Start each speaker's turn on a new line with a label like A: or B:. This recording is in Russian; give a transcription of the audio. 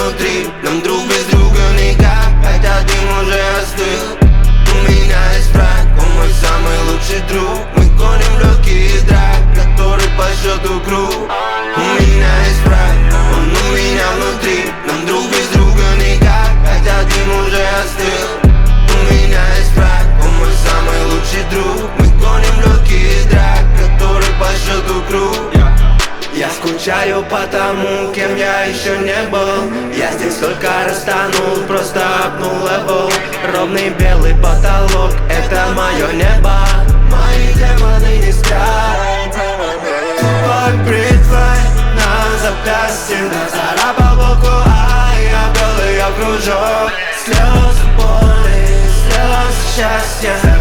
A: внутри, нам друг без друга никак, хотя дым уже остыл. У меня есть враг, он мой самый лучший друг. Мы гоним легкий драк, который по счету круг. У меня есть враг, он у меня внутри, нам друг без друга никак, хотя дым уже остыл. У меня есть враг, он мой самый лучший друг. Мы гоним легкий драк, который по счету круг. Я скучаю по тому, кем я еще не был. Я здесь только растянул, просто апнул левел. Ровный белый потолок, это мое небо. Мои демоны не спят. Под бритвой на запястье нацарапал боку, а я вел ее в кружок. Слезы боли, слезы счастья.